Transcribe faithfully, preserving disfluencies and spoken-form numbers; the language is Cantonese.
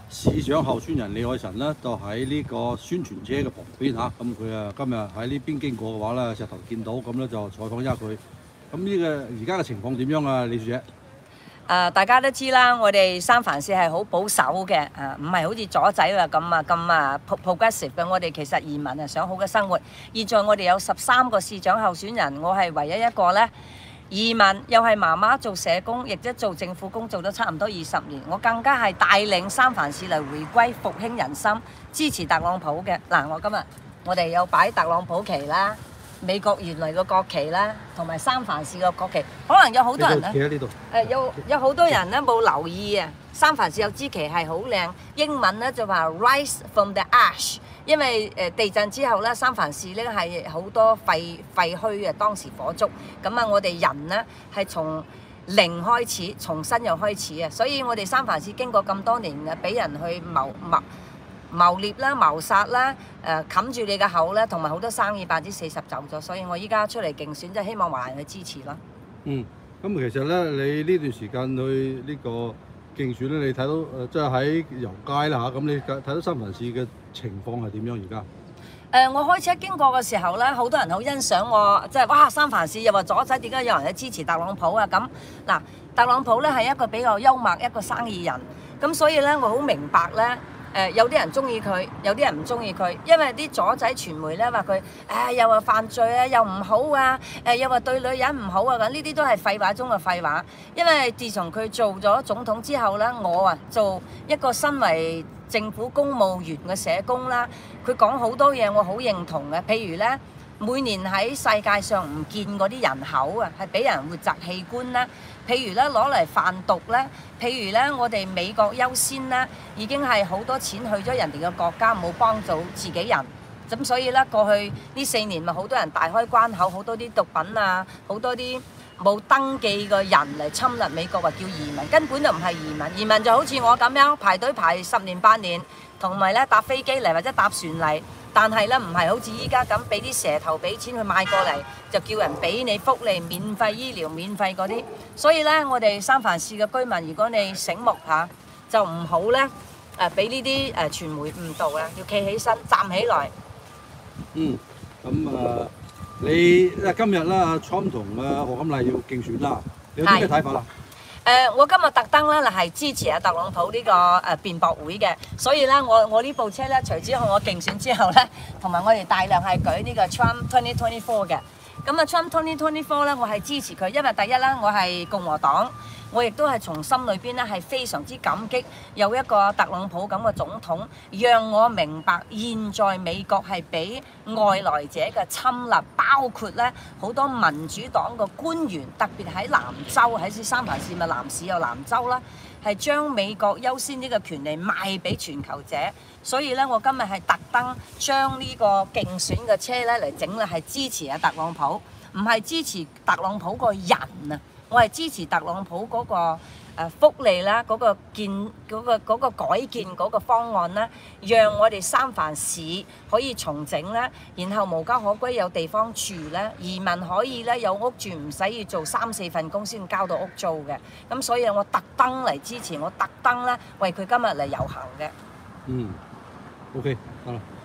市長候選人李海臣咧，就喺呢個宣傳車嘅旁邊嚇，咁佢啊今日喺呢邊經過嘅話咧，石頭見到，咁咧就採訪一下佢。咁呢個而家嘅情況點樣啊，李小姐？ 誒、uh, 大家都知啦，我哋三藩市係好保守嘅，誒唔係好似左仔啊咁啊咁啊 progressive 嘅。我哋其實移民係想好嘅生活。現在我哋有十三個市長候選人，我係唯一一個咧移民，又係媽媽做社工，亦即做政府工做咗差唔多二十年。我更加係帶領三藩市嚟回歸復興人心，支持特朗普嘅。嗱，我今日我哋有擺特朗普旗啦。美國原來個國旗啦，同埋三藩市個國旗，可能有好多人咧， 企喺呢度。 誒有有好多人咧冇留意啊！三藩市有支旗係好靚，英文咧就話 Rise from the ash， 因為誒地震之後咧，三藩市咧係好多廢廢墟啊，當時火燭，咁啊我哋人咧係從零開始，重新又開始啊，所以我哋三藩市經過咁多年啊，俾人去謀謀。謀獵啦、謀殺啦、誒冚住你嘅口咧，同埋好多生意百分之四十走咗，所以我依家出嚟競選，即係希望華人去支持咯。 嗯，咁其實咧，你呢段時間去呢個競選咧，你睇到誒，即係喺遊街啦嚇，咁你睇到三藩市嘅情況係點樣而家？誒、 呃，我開車經過嘅時候咧，好多人好欣賞我，即係哇三藩市又話左仔，點解有人去支持特朗普啊？咁嗱，特朗普咧係一個比較幽默一個生意人，咁所以咧我好明白咧。誒、呃、有啲人中意佢，有啲人唔中意佢，因為啲左仔傳媒咧話佢，誒又話犯罪啊，又唔好啊，誒、呃、又話對女人唔好啊，咁呢啲都係廢話中嘅廢話。因為自從佢做咗總統之後咧，我啊做一個身為政府公務員嘅社工啦，佢講好多嘢我好認同嘅，譬如咧。每年喺世界上唔見嗰啲人口啊，係俾人活摘器官啦。譬如咧攞嚟販毒咧，譬如咧我哋美國優先啦，已經係好多錢去咗人哋嘅國家，冇幫到自己人。咁所以咧過去呢四年咪好多人大開關口，好多啲毒品啊，好多啲冇登記嘅人嚟侵略美國，話叫移民，根本就唔係移民。移民就好似我咁樣排隊排十年八年，同埋咧搭飛機嚟或者搭船嚟。但係咧，唔係好似依家咁俾啲蛇頭俾錢去買過嚟，就叫人俾你福利、免費醫療、免費嗰啲。所以咧，我哋三藩市嘅居民，如果你醒目嚇，就唔好咧誒俾呢啲誒傳媒誤導啊，要企起身、站起來。 嗯，咁啊，你啊今日啦，Trump 同啊賀錦麗要競選啦，你有啲咩睇法啦？ 誒、呃，我今日特登咧係支持阿特朗普呢、這個誒辯駁會嘅，所以咧我我呢部車咧，除咗我競選之後咧，同埋我哋大量係舉呢個 Trump twenty twenty four 嘅。咁啊 Trump twenty twenty four咧，我係支持佢，因為第一咧我係共和黨，我亦都係從心裏邊咧係非常之感激有一個特朗普咁嘅總統，讓我明白現在美國係俾外來者嘅侵略，包括咧好多民主黨嘅官員，特別喺南州，喺三藩市咪南市有南州啦，係將美國優先呢個權利賣俾全球者。所以咧，我今日係特登將呢個競選嘅車咧嚟整咧，係支持阿特朗普，唔係支持特朗普個人啊，我係支持特朗普嗰個誒福利啦，嗰個建嗰個嗰個改建嗰個方案啦，讓我哋三藩市可以重整咧，然後無家可歸有地方住咧，移民可以咧有屋住，唔使要做三四份工先交到屋租嘅。咁所以我特登嚟支持，我特登咧為佢今日嚟遊行嘅。 嗯。OK，好啦。